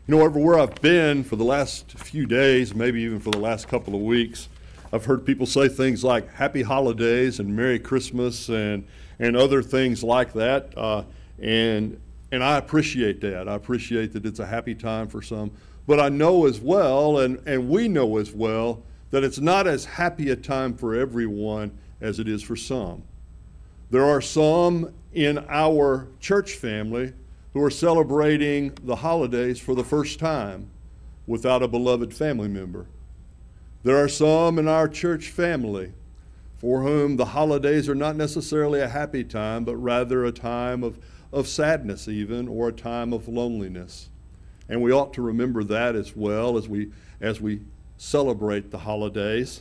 You know, everywhere I've been for the last few days, maybe even for the last couple of weeks, I've heard people say things like Happy Holidays and Merry Christmas and other things like that. And I appreciate that. I appreciate that it's a happy time for some. But I know as well, and we know as well, that it's not as happy a time for everyone as it is for some. There are some in our church family who are celebrating the holidays for the first time without a beloved family member. There are some in our church family for whom the holidays are not necessarily a happy time, but rather a time of sadness even, or a time of loneliness. And we ought to remember that as well as we celebrate the holidays.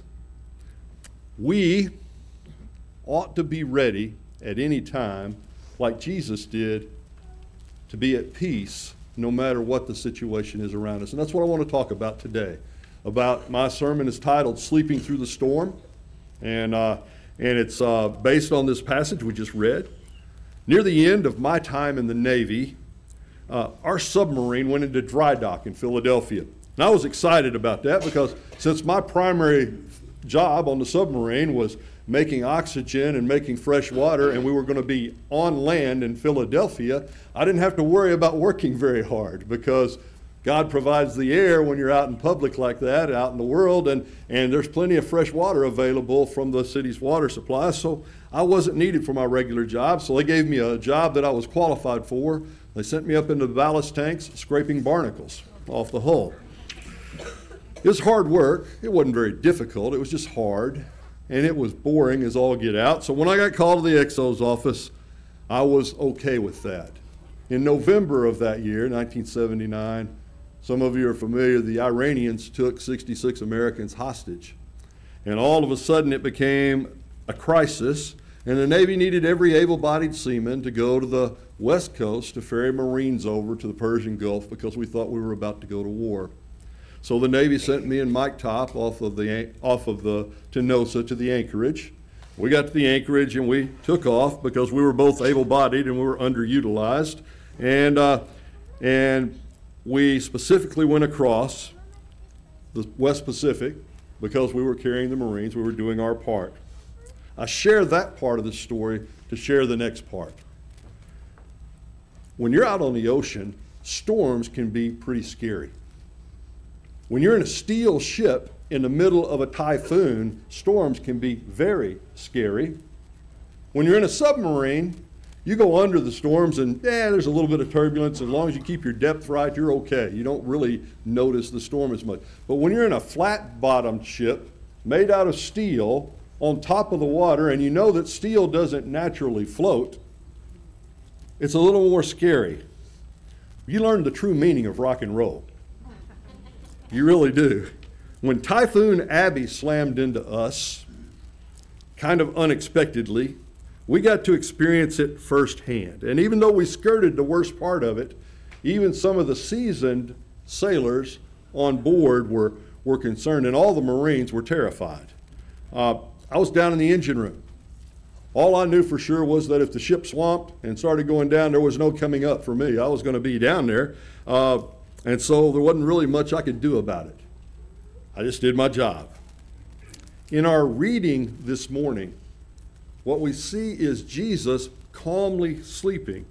We ought to be ready at any time, like Jesus did, to be at peace no matter what the situation is around us. And that's what I want to talk about today. My sermon is titled Sleeping Through the Storm, and it's based on this passage we just read. Near the end of my time in the Navy, our submarine went into dry dock in Philadelphia. And I was excited about that because since my primary job on the submarine was making oxygen and making fresh water, and we were going to be on land in Philadelphia, I didn't have to worry about working very hard because God provides the air when you're out in public like that, out in the world, and there's plenty of fresh water available from the city's water supply, so I wasn't needed for my regular job, so they gave me a job that I was qualified for. They sent me up into the ballast tanks, scraping barnacles off the hull. It was hard work. It wasn't very difficult. It was just hard. And it was boring as all get out. So when I got called to the XO's office, I was okay with that. In November of that year, 1979, some of you are familiar, the Iranians took 66 Americans hostage. And all of a sudden it became a crisis, and the Navy needed every able-bodied seaman to go to the West Coast to ferry Marines over to the Persian Gulf because we thought we were about to go to war. So the Navy sent me and Mike Top off of the Tenosa to the Anchorage. We got to the Anchorage and we took off because we were both able-bodied and we were underutilized. And we specifically went across the West Pacific because we were carrying the Marines. We were doing our part. I share that part of the story to share the next part. When you're out on the ocean, storms can be pretty scary. When you're in a steel ship in the middle of a typhoon, storms can be very scary. When you're in a submarine, you go under the storms and there's a little bit of turbulence. As long as you keep your depth right, you're okay. You don't really notice the storm as much. But when you're in a flat-bottomed ship made out of steel on top of the water, and you know that steel doesn't naturally float, it's a little more scary. You learn the true meaning of rock and roll. You really do. When Typhoon Abby slammed into us, kind of unexpectedly, we got to experience it firsthand. And even though we skirted the worst part of it, even some of the seasoned sailors on board were concerned, and all the Marines were terrified. I was down in the engine room. All I knew for sure was that if the ship swamped and started going down, there was no coming up for me. I was going to be down there. And so there wasn't really much I could do about it. I just did my job. In our reading this morning, what we see is Jesus calmly sleeping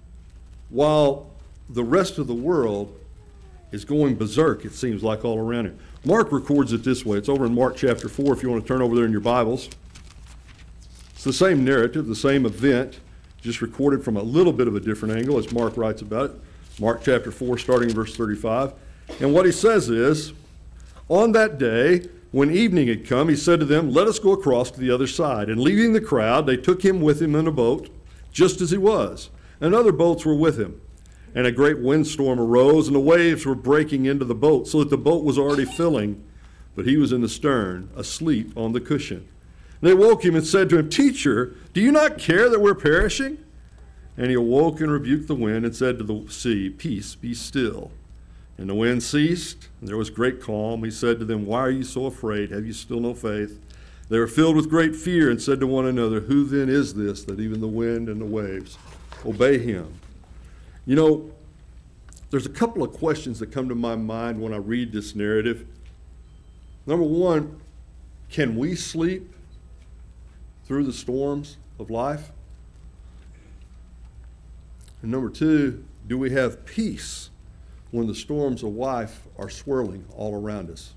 while the rest of the world is going berserk, it seems like, all around him. Mark records it this way. It's over in Mark chapter 4 if you want to turn over there in your Bibles. It's the same narrative, the same event, just recorded from a little bit of a different angle as Mark writes about it. Mark chapter 4, starting in verse 35. And what he says is, on that day, when evening had come, he said to them, "Let us go across to the other side." And leaving the crowd, they took him with him in a boat, just as he was. And other boats were with him. And a great windstorm arose, and the waves were breaking into the boat, so that the boat was already filling. But he was in the stern, asleep on the cushion. And they woke him and said to him, "Teacher, do you not care that we're perishing?" And he awoke and rebuked the wind and said to the sea, "Peace, be still." And the wind ceased, and there was great calm. He said to them, "Why are you so afraid? Have you still no faith?" They were filled with great fear and said to one another, "Who then is this that even the wind and the waves obey him?" You know, there's a couple of questions that come to my mind when I read this narrative. Number one, can we sleep through the storms of life? And number two, do we have peace when the storms of life are swirling all around us?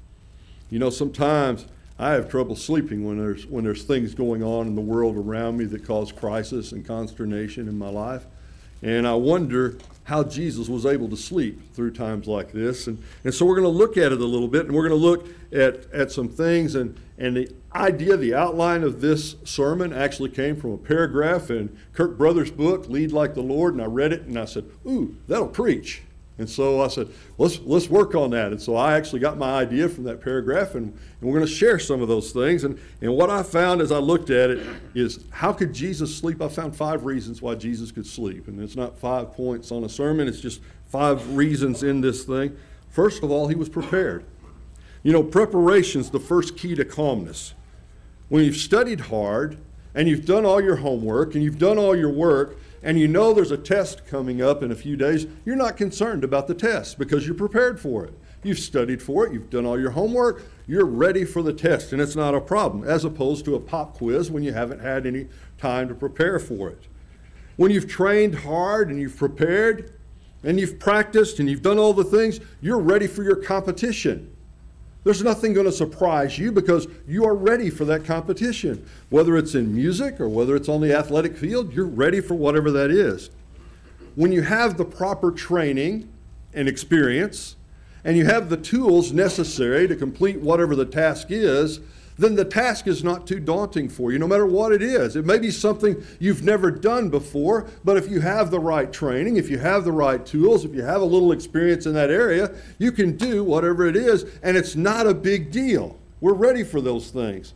You know, sometimes I have trouble sleeping when there's things going on in the world around me that cause crisis and consternation in my life. And I wonder how Jesus was able to sleep through times like this. And so we're going to look at it a little bit, and we're going to look at some things. And the idea, the outline of this sermon actually came from a paragraph in Kirk Brothers' book, Lead Like the Lord. And I read it, and I said, ooh, that'll preach. And so I said, let's work on that. And so I actually got my idea from that paragraph, and we're going to share some of those things. And what I found as I looked at it is, how could Jesus sleep? I found 5 reasons why Jesus could sleep. And it's not 5 points on a sermon. It's just 5 reasons in this thing. First of all, he was prepared. You know, preparation's the first key to calmness. When you've studied hard, and you've done all your homework, and you've done all your work, and you know there's a test coming up in a few days, you're not concerned about the test because you're prepared for it. You've studied for it, you've done all your homework, you're ready for the test, and it's not a problem, as opposed to a pop quiz when you haven't had any time to prepare for it. When you've trained hard and you've prepared and you've practiced and you've done all the things, you're ready for your competition. There's nothing going to surprise you because you are ready for that competition. Whether it's in music or whether it's on the athletic field, you're ready for whatever that is. When you have the proper training and experience, and you have the tools necessary to complete whatever the task is, then the task is not too daunting for you, no matter what it is. It may be something you've never done before, but if you have the right training, if you have the right tools, if you have a little experience in that area, you can do whatever it is, and it's not a big deal. We're ready for those things.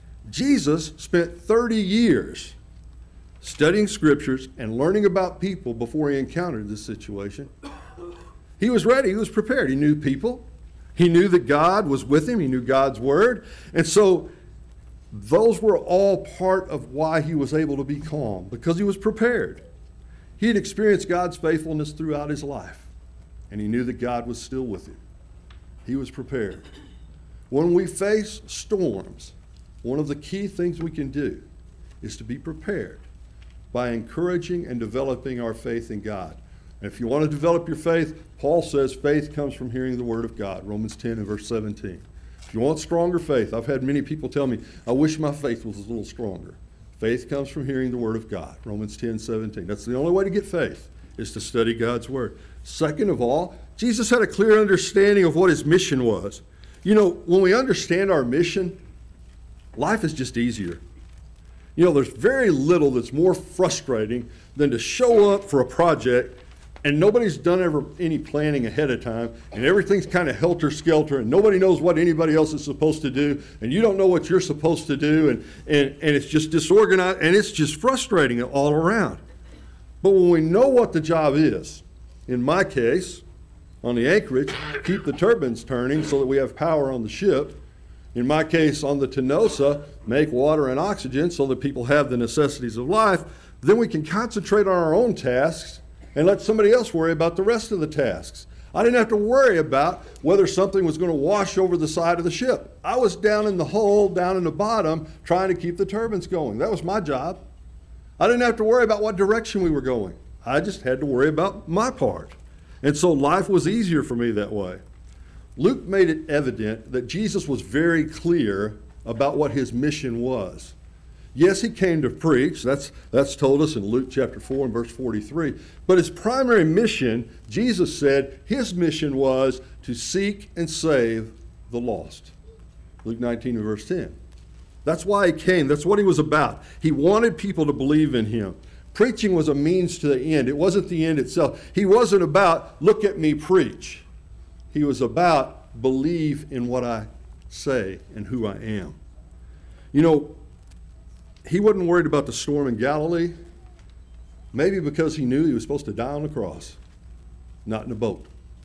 Jesus spent 30 years studying scriptures and learning about people before he encountered this situation. He was ready. He was prepared. He knew people. He knew that God was with him. He knew God's word. And so those were all part of why he was able to be calm, because he was prepared. He had experienced God's faithfulness throughout his life, and he knew that God was still with him. He was prepared. When we face storms, one of the key things we can do is to be prepared by encouraging and developing our faith in God. And if you want to develop your faith, Paul says faith comes from hearing the word of God, Romans 10 and verse 17. If you want stronger faith, I've had many people tell me, I wish my faith was a little stronger. Faith comes from hearing the word of God, Romans 10, 17. That's the only way to get faith, is to study God's word. Second of all, Jesus had a clear understanding of what his mission was. You know, when we understand our mission, life is just easier. You know, there's very little that's more frustrating than to show up for a project and nobody's done ever any planning ahead of time, and everything's kind of helter-skelter, and nobody knows what anybody else is supposed to do, and you don't know what you're supposed to do, and it's just disorganized, and it's just frustrating all around. But when we know what the job is, in my case, on the Anchorage, keep the turbines turning so that we have power on the ship. In my case, on the Tenosa, make water and oxygen so that people have the necessities of life. Then we can concentrate on our own tasks and let somebody else worry about the rest of the tasks. I didn't have to worry about whether something was going to wash over the side of the ship. I was down in the hole, down in the bottom, trying to keep the turbines going. That was my job. I didn't have to worry about what direction we were going. I just had to worry about my part. And so life was easier for me that way. Luke made it evident that Jesus was very clear about what his mission was. Yes, he came to preach. That's told us in Luke chapter 4 and verse 43. But his primary mission, Jesus said, his mission was to seek and save the lost. Luke 19 and verse 10. That's why he came. That's what he was about. He wanted people to believe in him. Preaching was a means to the end. It wasn't the end itself. He wasn't about, look at me preach. He was about, believe in what I say and who I am. You know, he wasn't worried about the storm in Galilee, maybe because he knew he was supposed to die on the cross, not in a boat.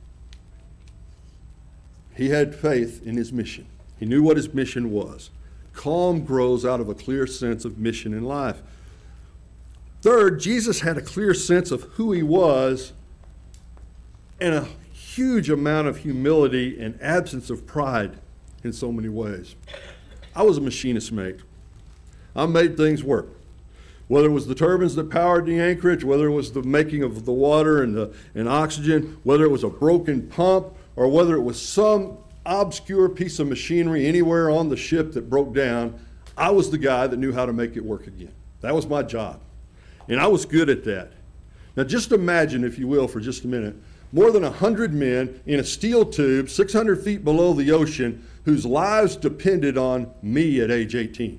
He had faith in his mission. He knew what his mission was. Calm grows out of a clear sense of mission in life. Third, Jesus had a clear sense of who he was and a huge amount of humility and absence of pride in so many ways. I was a machinist mate. I made things work. Whether it was the turbines that powered the anchorage, whether it was the making of the water and oxygen, whether it was a broken pump, or whether it was some obscure piece of machinery anywhere on the ship that broke down, I was the guy that knew how to make it work again. That was my job. And I was good at that. Now just imagine, if you will, for just a minute, more than 100 men in a steel tube 600 feet below the ocean whose lives depended on me at age 18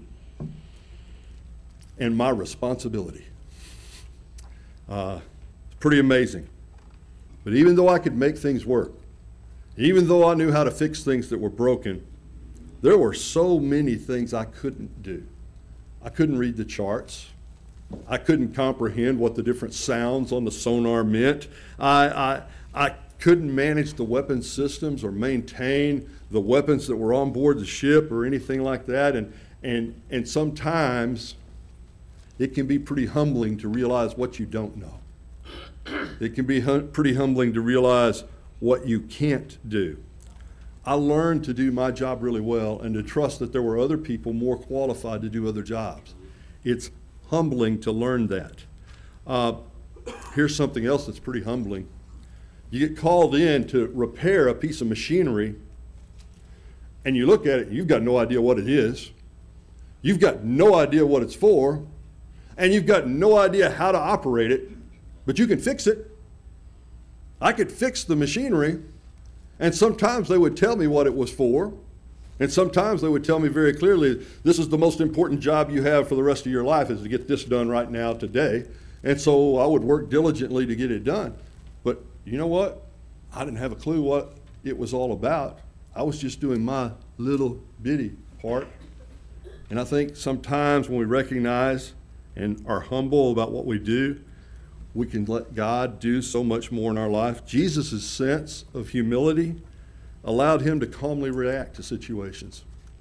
and my responsibility. It's pretty amazing. But even though I could make things work, even though I knew how to fix things that were broken, there were so many things I couldn't do. I couldn't read the charts. I couldn't comprehend what the different sounds on the sonar meant. I couldn't manage the weapon systems or maintain the weapons that were on board the ship or anything like that. And sometimes it can be pretty humbling to realize what you don't know. It can be pretty humbling to realize what you can't do. I learned to do my job really well and to trust that there were other people more qualified to do other jobs. It's humbling to learn that. Here's something else that's pretty humbling. You get called in to repair a piece of machinery, and you look at it, you've got no idea what it is. You've got no idea what it's for, and you've got no idea how to operate it, but you can fix it. I could fix the machinery, and sometimes they would tell me what it was for, and sometimes they would tell me very clearly, this is the most important job you have for the rest of your life, is to get this done right now today. And so I would work diligently to get it done. But you know what? I didn't have a clue what it was all about. I was just doing my little bitty part. And I think sometimes when we recognize and are humble about what we do, we can let God do so much more in our life. Jesus' sense of humility allowed him to calmly react to situations.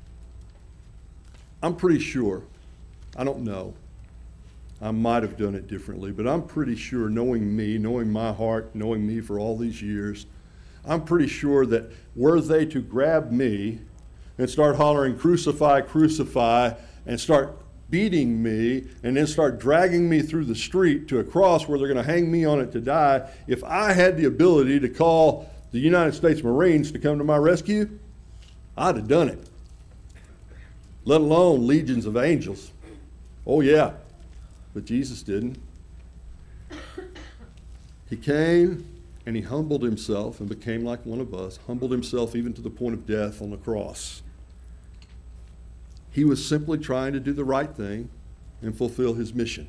I'm pretty sure, I don't know, I might have done it differently, but I'm pretty sure, knowing me, knowing my heart, knowing me for all these years, I'm pretty sure that were they to grab me and start hollering, crucify, crucify, and start beating me and then start dragging me through the street to a cross where they're going to hang me on it to die, if I had the ability to call the United States Marines to come to my rescue, I'd have done it. Let alone legions of angels. Oh yeah, but Jesus didn't. He came and he humbled himself and became like one of us, humbled himself even to the point of death on the cross. He was simply trying to do the right thing and fulfill his mission.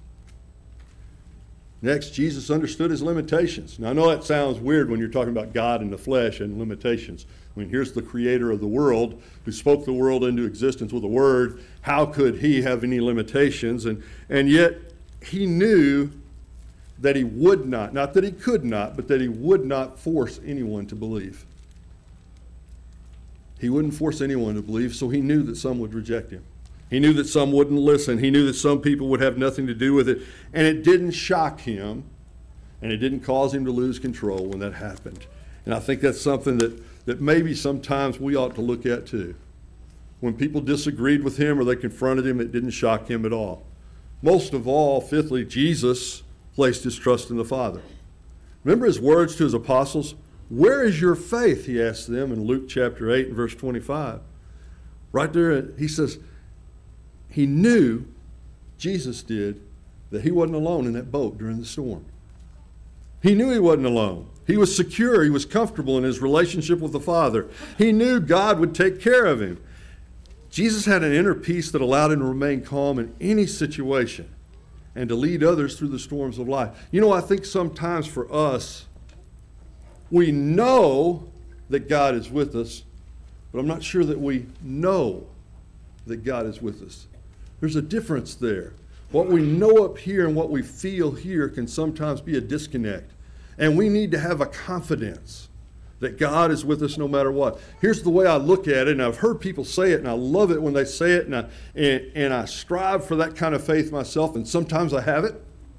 Next, Jesus understood his limitations. Now, I know that sounds weird when you're talking about God in the flesh and limitations. I mean, here's the creator of the world who spoke the world into existence with a word. How could he have any limitations? And yet, he knew that he would not that he could not, but that he would not force anyone to believe. He wouldn't force anyone to believe, so he knew that some would reject him. He knew that some wouldn't listen. He knew that some people would have nothing to do with it. And it didn't shock him, and it didn't cause him to lose control when that happened. And I think that's something that maybe sometimes we ought to look at too. When people disagreed with him or they confronted him, it didn't shock him at all. Most of all, fifthly, Jesus placed his trust in the Father. Remember his words to his apostles? Where is your faith? He asked them in Luke chapter 8 and verse 25. Right there, he says, he knew, Jesus did, that he wasn't alone in that boat during the storm. He knew he wasn't alone. He was secure. He was comfortable in his relationship with the Father. He knew God would take care of him. Jesus had an inner peace that allowed him to remain calm in any situation and to lead others through the storms of life. You know, I think sometimes for us, we know that God is with us, but I'm not sure that we know that God is with us. There's a difference there. What we know up here and what we feel here can sometimes be a disconnect. And we need to have a confidence that God is with us no matter what. Here's the way I look at it, and I've heard people say it, and I love it when they say it, and I strive for that kind of faith myself, and sometimes I have it.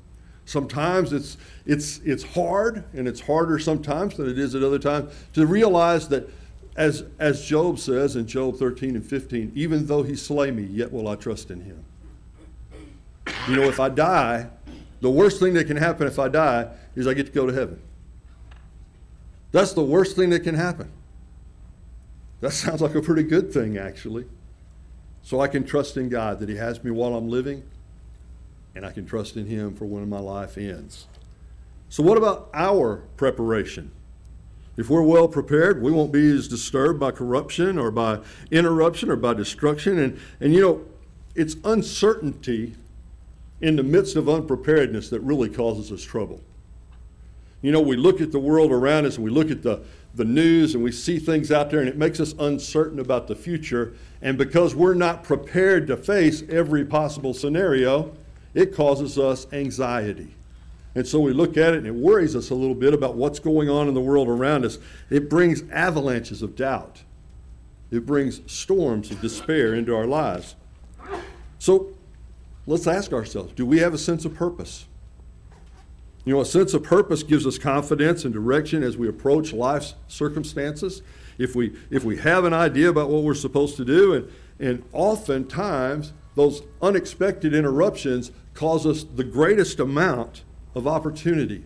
Sometimes it's hard, and it's harder sometimes than it is at other times, to realize that as Job says in Job 13 and 15, even though he slay me, yet will I trust in him. You know, if I die, the worst thing that can happen if I die is I get to go to heaven. That's the worst thing that can happen. That sounds like a pretty good thing, actually. So I can trust in God that he has me while I'm living, and I can trust in him for when my life ends. So what about our preparation? If we're well prepared, we won't be as disturbed by corruption or by interruption or by destruction. And you know, it's uncertainty in the midst of unpreparedness that really causes us trouble. You know, we look at the world around us and we look at the news and we see things out there and it makes us uncertain about the future. And because we're not prepared to face every possible scenario, it causes us anxiety. And so we look at it and it worries us a little bit about what's going on in the world around us. It brings avalanches of doubt. It brings storms of despair into our lives. So let's ask ourselves, do we have a sense of purpose? You know, a sense of purpose gives us confidence and direction as we approach life's circumstances. If we have an idea about what we're supposed to do, and oftentimes those unexpected interruptions cause us the greatest amount of opportunity.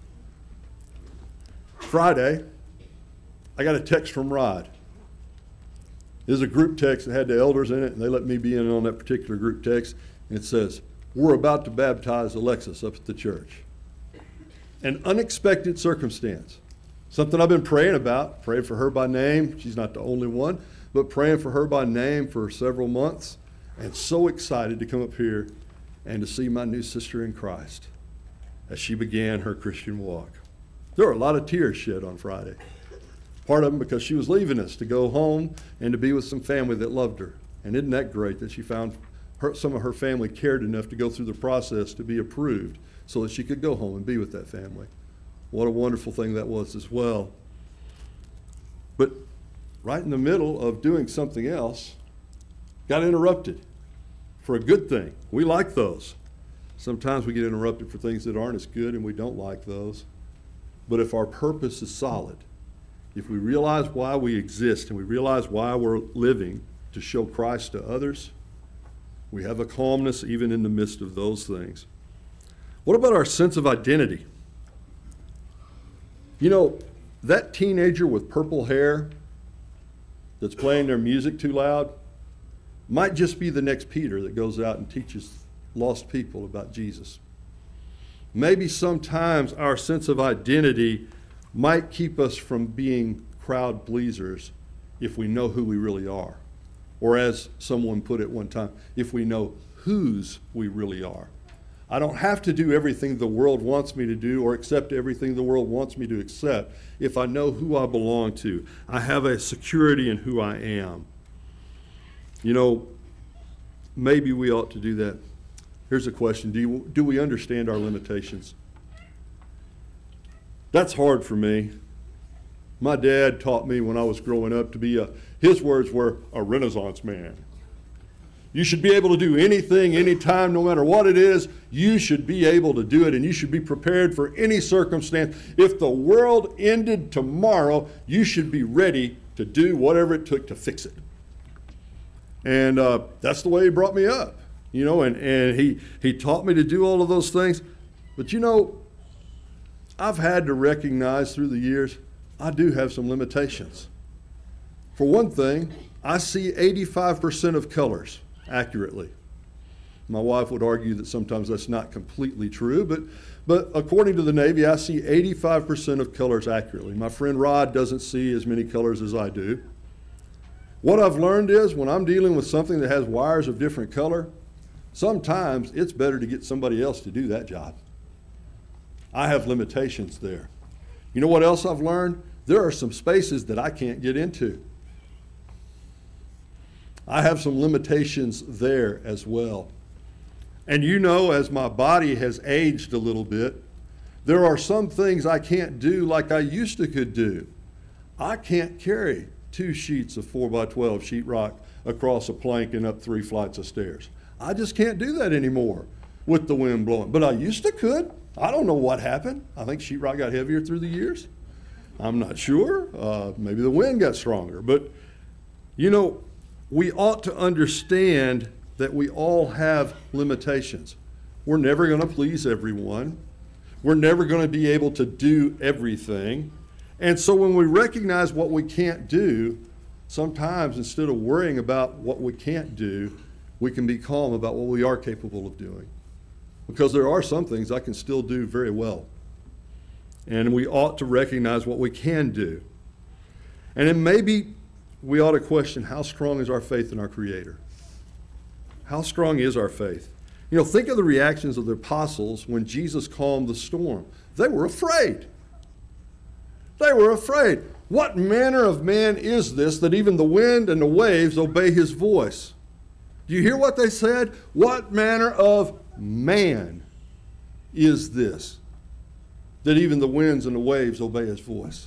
Friday, I got a text from Rod. There's a group text that had the elders in it, and they let me be in on that particular group text. And it says, we're about to baptize Alexis up at the church. An unexpected circumstance. Something I've been praying about, praying for her by name. She's not the only one, but praying for her by name for several months. And so excited to come up here and to see my new sister in Christ as she began her Christian walk. There were a lot of tears shed on Friday. Part of them because she was leaving us to go home and to be with some family that loved her. And isn't that great that she found some of her family cared enough to go through the process to be approved so that she could go home and be with that family. What a wonderful thing that was as well. But right in the middle of doing something else, got interrupted for a good thing. We like those. Sometimes we get interrupted for things that aren't as good, and we don't like those. But if our purpose is solid, if we realize why we exist and we realize why we're living to show Christ to others, we have a calmness even in the midst of those things. What about our sense of identity? You know, that teenager with purple hair that's playing their music too loud might just be the next Peter that goes out and teaches lost people about Jesus. Maybe sometimes our sense of identity might keep us from being crowd pleasers if we know who we really are. Or as someone put it one time, if we know whose we really are. I don't have to do everything the world wants me to do or accept everything the world wants me to accept if I know who I belong to. I have a security in who I am. You know, maybe we ought to do that. Here's a question. Do we understand our limitations? That's hard for me. My dad taught me when I was growing up to be his words were a Renaissance man. You should be able to do anything, anytime, no matter what it is. You should be able to do it, and you should be prepared for any circumstance. If the world ended tomorrow, you should be ready to do whatever it took to fix it. And that's the way he brought me up. You know, and he taught me to do all of those things. But you know, I've had to recognize through the years, I do have some limitations. For one thing, I see 85% of colors accurately. My wife would argue that sometimes that's not completely true, but according to the Navy, I see 85% of colors accurately. My friend Rod doesn't see as many colors as I do. What I've learned is when I'm dealing with something that has wires of different color, sometimes it's better to get somebody else to do that job. I have limitations there. You know what else I've learned? There are some spaces that I can't get into. I have some limitations there as well. And you know, as my body has aged a little bit, there are some things I can't do like I used to could do. I can't carry 2 sheets of 4x12 sheetrock across a plank and up 3 flights of stairs. I just can't do that anymore. with the wind blowing. But I used to could. I don't know what happened. I think sheetrock got heavier through the years. I'm not sure. Maybe the wind got stronger. But, we ought to understand that we all have limitations. We're never going to please everyone. We're never going to be able to do everything. And so when we recognize what we can't do, sometimes instead of worrying about what we can't do, we can be calm about what we are capable of doing. Because there are some things I can still do very well. And we ought to recognize what we can do. And then maybe we ought to question, how strong is our faith in our Creator? How strong is our faith? Think of the reactions of the apostles when Jesus calmed the storm. They were afraid. They were afraid. What manner of man is this that even the wind and the waves obey his voice? Do you hear what they said? What manner of man is this that even the winds and the waves obey his voice?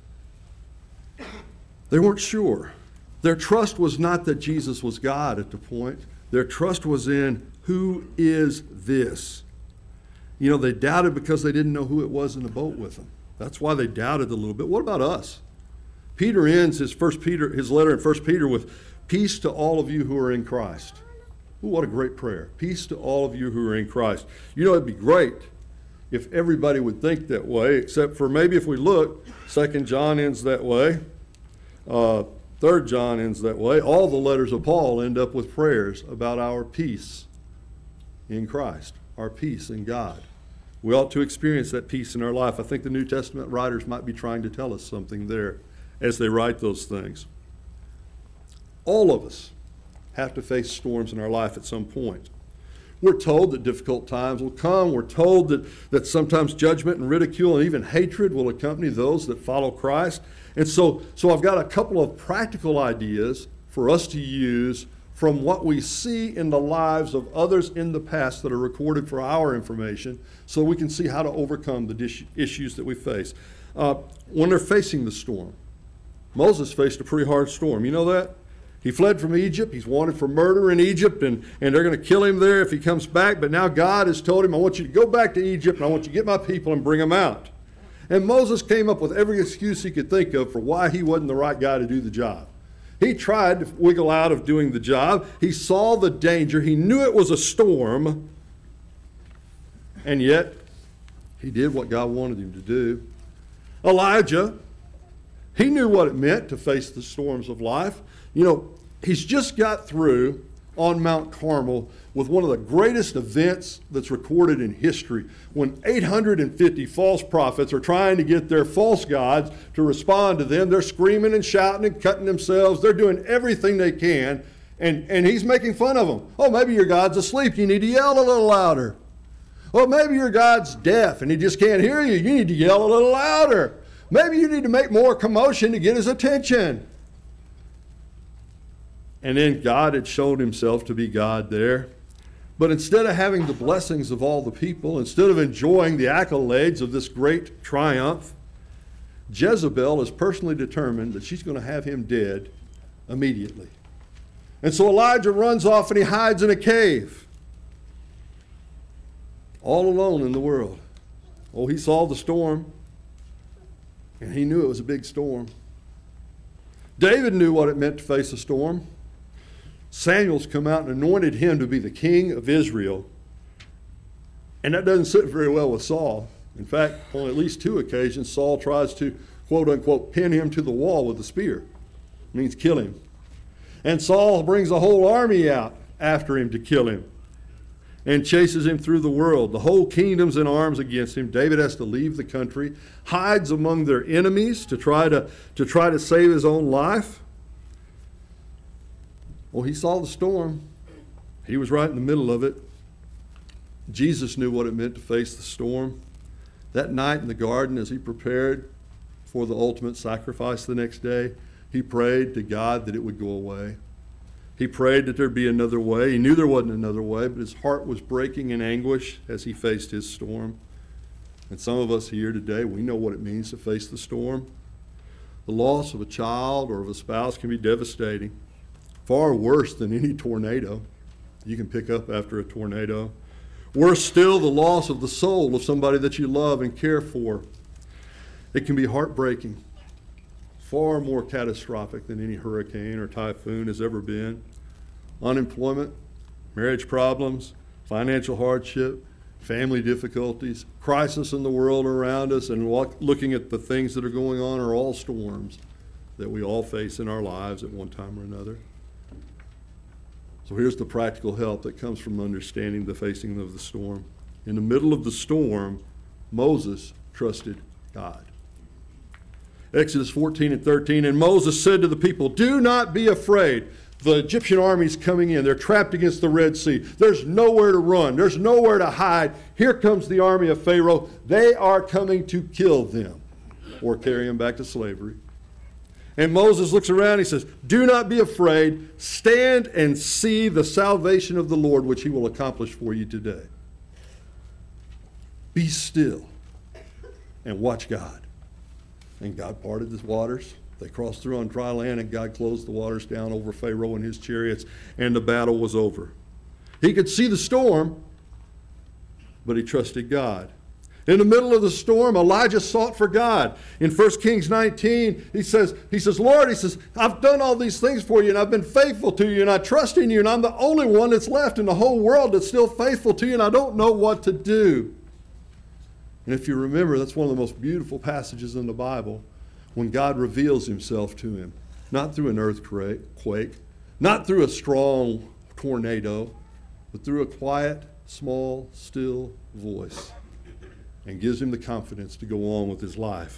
They weren't sure. Their trust was not that Jesus was God at the point. Their trust was in, who is this? They doubted because they didn't know who it was in the boat with them. That's why they doubted a little bit. What about us? Peter ends his letter in 1 Peter with, peace to all of you who are in Christ. Ooh, what a great prayer. Peace to all of you who are in Christ. It'd be great if everybody would think that way, except for maybe if we look, 2 John ends that way. 3 John ends that way. All the letters of Paul end up with prayers about our peace in Christ, our peace in God. We ought to experience that peace in our life. I think the New Testament writers might be trying to tell us something there as they write those things. All of us have to face storms in our life at some point. We're told that difficult times will come. We're told that sometimes judgment and ridicule and even hatred will accompany those that follow Christ. And so I've got a couple of practical ideas for us to use from what we see in the lives of others in the past that are recorded for our information, so we can see how to overcome the issues that we face. When they're facing the storm, Moses faced a pretty hard storm. You know that? He fled from Egypt. He's wanted for murder in Egypt, and they're going to kill him there if he comes back. But now God has told him, I want you to go back to Egypt, and I want you to get my people and bring them out. And Moses came up with every excuse he could think of for why he wasn't the right guy to do the job. He tried to wiggle out of doing the job. He saw the danger. He knew it was a storm. And yet, he did what God wanted him to do. Elijah, he knew what it meant to face the storms of life. He's just got through on Mount Carmel with one of the greatest events that's recorded in history, when 850 false prophets are trying to get their false gods to respond to them. They're screaming and shouting and cutting themselves. They're doing everything they can, and he's making fun of them. Oh, maybe your God's asleep. You need to yell a little louder. Oh, maybe your God's deaf and he just can't hear you. You need to yell a little louder. Maybe you need to make more commotion to get his attention. And then God had shown himself to be God there. But instead of having the blessings of all the people, instead of enjoying the accolades of this great triumph, Jezebel is personally determined that she's going to have him dead immediately. And so Elijah runs off and he hides in a cave, all alone in the world. Oh, he saw the storm, and he knew it was a big storm. David knew what it meant to face a storm. Samuel's come out and anointed him to be the king of Israel. And that doesn't sit very well with Saul. In fact, on at least 2 occasions, Saul tries to, quote unquote, pin him to the wall with a spear. It means kill him. And Saul brings a whole army out after him to kill him and chases him through the world. The whole kingdom's in arms against him. David has to leave the country, hides among their enemies to try to save his own life. Well, he saw the storm. He was right in the middle of it. Jesus knew what it meant to face the storm. That night in the garden, as he prepared for the ultimate sacrifice the next day, he prayed to God that it would go away. He prayed that there'd be another way. He knew there wasn't another way, but his heart was breaking in anguish as he faced his storm. And some of us here today, we know what it means to face the storm. The loss of a child or of a spouse can be devastating. Far worse than any tornado you can pick up after a tornado. Worse still, the loss of the soul of somebody that you love and care for. It can be heartbreaking, far more catastrophic than any hurricane or typhoon has ever been. Unemployment, marriage problems, financial hardship, family difficulties, crisis in the world around us, and looking at the things that are going on are all storms that we all face in our lives at one time or another. So here's the practical help that comes from understanding the facing of the storm. In the middle of the storm, Moses trusted God. Exodus 14 and 13, and Moses said to the people, "Do not be afraid. The Egyptian army's coming in. They're trapped against the Red Sea. There's nowhere to run. There's nowhere to hide. Here comes the army of Pharaoh. They are coming to kill them or carry them back to slavery." And Moses looks around, he says, "Do not be afraid. Stand and see the salvation of the Lord, which he will accomplish for you today. Be still and watch God." And God parted the waters. They crossed through on dry land, and God closed the waters down over Pharaoh and his chariots, and the battle was over. He could see the storm, but he trusted God. In the middle of the storm, Elijah sought for God. In 1 Kings 19, he says, "Lord," he says, "I've done all these things for you, and I've been faithful to you, and I trust in you, and I'm the only one that's left in the whole world that's still faithful to you, and I don't know what to do." And if you remember, that's one of the most beautiful passages in the Bible, when God reveals himself to him, not through an earthquake, not through a strong tornado, but through a quiet, small, still voice, and gives him the confidence to go on with his life.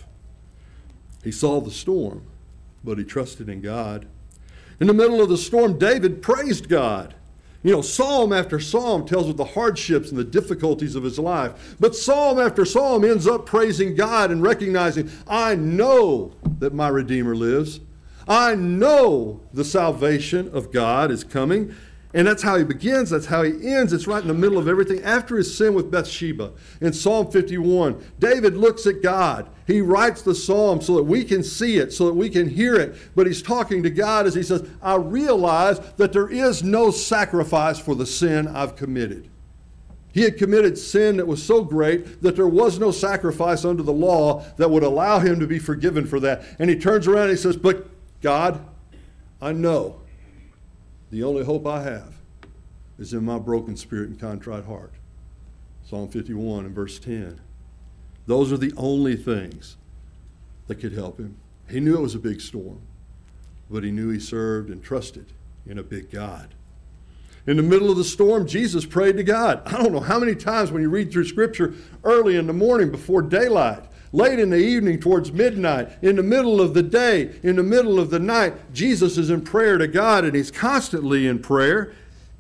He saw the storm, but he trusted in God. In the middle of the storm, David praised God. You know, psalm after psalm tells of the hardships and the difficulties of his life. But psalm after psalm ends up praising God and recognizing, "I know that my Redeemer lives. I know the salvation of God is coming." And that's how he begins, that's how he ends. It's right in the middle of everything. After his sin with Bathsheba, in Psalm 51, David looks at God. He writes the psalm so that we can see it, so that we can hear it. But he's talking to God as he says, "I realize that there is no sacrifice for the sin I've committed." He had committed sin that was so great that there was no sacrifice under the law that would allow him to be forgiven for that. And he turns around and he says, "But God, I know the only hope I have is in my broken spirit and contrite heart." Psalm 51 and verse 10. Those are the only things that could help him. He knew it was a big storm, but he knew he served and trusted in a big God. In the middle of the storm, Jesus prayed to God. I don't know how many times when you read through Scripture, early in the morning before daylight, late in the evening towards midnight, in the middle of the day, in the middle of the night, Jesus is in prayer to God, and he's constantly in prayer.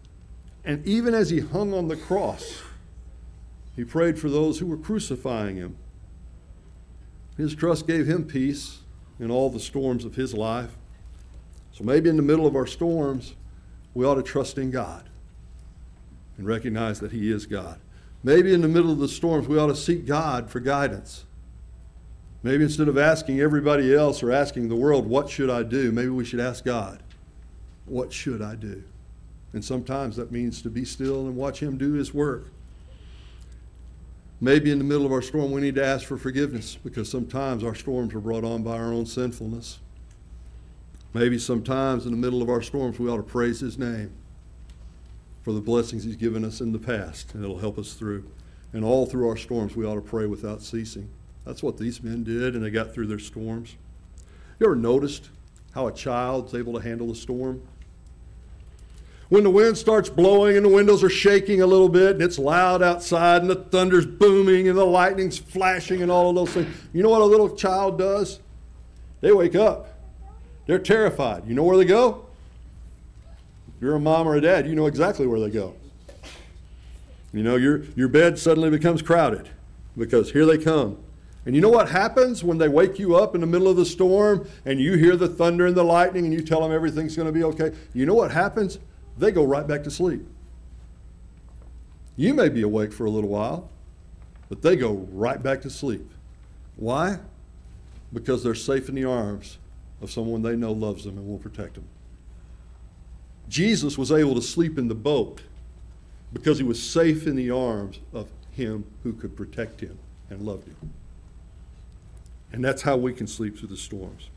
And even as he hung on the cross, he prayed for those who were crucifying him. His trust gave him peace in all the storms of his life. So maybe in the middle of our storms, we ought to trust in God and recognize that he is God. Maybe in the middle of the storms, we ought to seek God for guidance. Maybe instead of asking everybody else or asking the world, "What should I do?" maybe we should ask God, "What should I do?" And sometimes that means to be still and watch him do his work. Maybe in the middle of our storm, we need to ask for forgiveness, because sometimes our storms are brought on by our own sinfulness. Maybe sometimes in the middle of our storms, we ought to praise his name for the blessings he's given us in the past, and it'll help us through. And all through our storms, we ought to pray without ceasing. That's what these men did, and they got through their storms. You ever noticed how a child's able to handle a storm? When the wind starts blowing and the windows are shaking a little bit and it's loud outside and the thunder's booming and the lightning's flashing and all of those things, you know what a little child does? They wake up. They're terrified. You know where they go? If you're a mom or a dad, you know exactly where they go. You know, your bed suddenly becomes crowded because here they come. And you know what happens when they wake you up in the middle of the storm and you hear the thunder and the lightning and you tell them everything's going to be okay? You know what happens? They go right back to sleep. You may be awake for a little while, but they go right back to sleep. Why? Because they're safe in the arms of someone they know loves them and will protect them. Jesus was able to sleep in the boat because he was safe in the arms of him who could protect him and loved him. And that's how we can sleep through the storms.